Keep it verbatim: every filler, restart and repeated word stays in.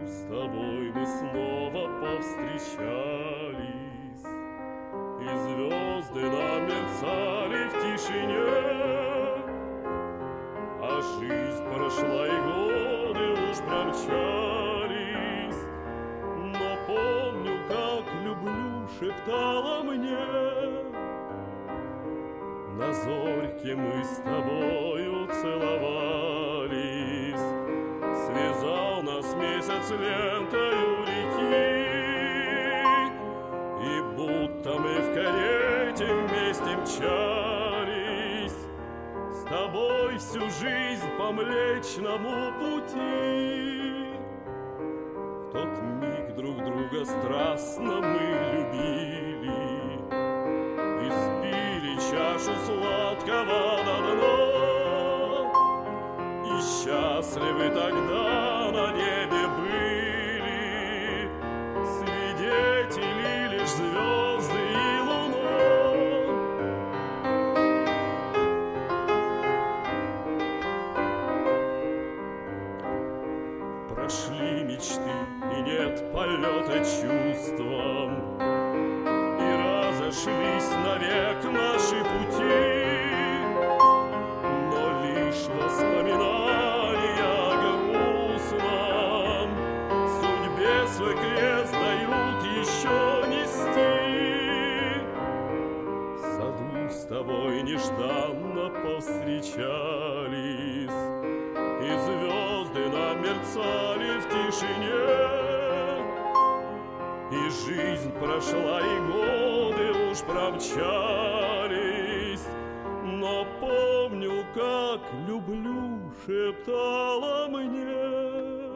С тобой мы снова повстречались, и звезды нам мерцали в тишине, а жизнь прошла, и годы уж промчались. Но помню, как люблю, шептала мне. На зорьке мы с тобою целовались, связал нас месяц лентою реки, и будто мы в карете вместе мчались с тобой всю жизнь по Млечному пути. В тот миг друг друга страстно мы любили и спили чашу сладкого до дна. И счастливы тогда на небе были свидетели лишь звезды и луна. Прошли мечты, и нет полета чувствам, и разошлись навек наши пути. Но лишь воспоминания о грустном судьбе свой крест дают еще нести. В саду с тобой нежданно повстречались, и звезды нам мерцали в тишине, и жизнь прошла, и годы уж промчались. Но помню, как люблю, шептала мне.